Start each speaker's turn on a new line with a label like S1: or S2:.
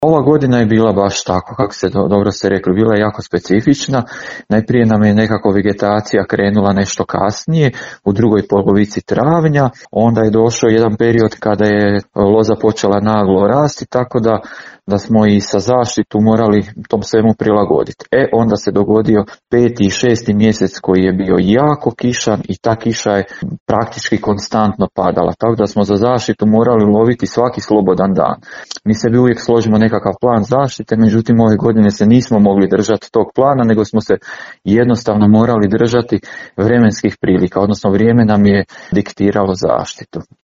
S1: Ova godina je bila baš tako, kako ste dobro ste rekli, bila je jako specifična. Najprije nam je nekako vegetacija krenula nešto kasnije, u drugoj polovici travnja, onda je došao jedan period kada je loza počela naglo rasti, tako da smo i sa zaštitu morali tom svemu prilagoditi. Onda se dogodio 5. i 6. mjesec koji je bio jako kišan i ta kiša je praktički konstantno padala, tako da smo za zaštitu morali loviti svaki slobodan dan. Mi sebi uvijek složimo nekakav plan zaštite, međutim ove godine se nismo mogli držati tog plana, nego smo se jednostavno morali držati vremenskih prilika, odnosno vrijeme nam je diktiralo zaštitu.